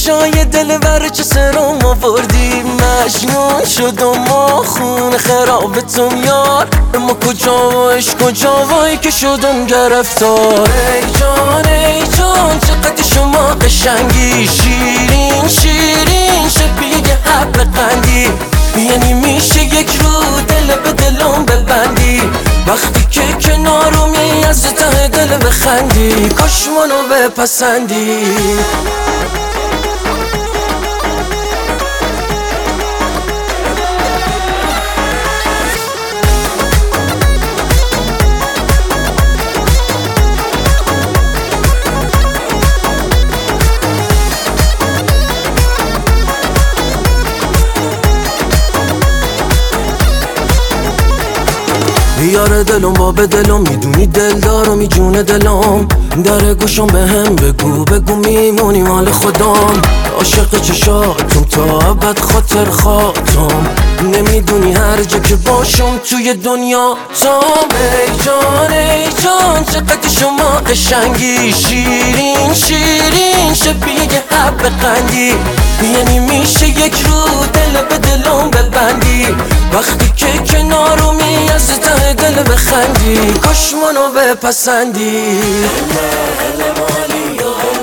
چشای دلبر چه سرم آوردی مجنون شدم و خون خرابتم یار اما کجا و عشق کجا وای که شدم گرفتار ای جان چقدر شما قشنگی شیرین شیرین شبیه حب قندی یعنی میشه یک رو دل به دلم ببندی وقتی که کنارمی از ته دل بخندی کاش منو بپسندی یار دلم باب دلم میدونی دلدارم میجونه دلم در گوشم به هم بگو میمونی مال خودم عاشق چشاتم تا ابد خاطر خاطم نمیدونی هر جا که باشم توی دنیا تام ای جان چقدر شما قشنگی شیرین شیرین شبیه حب قندی یعنی میشه یک رو دل به دلم ببندی وقتی که کنارمی از ته دل بخندی کاش منو بپسندی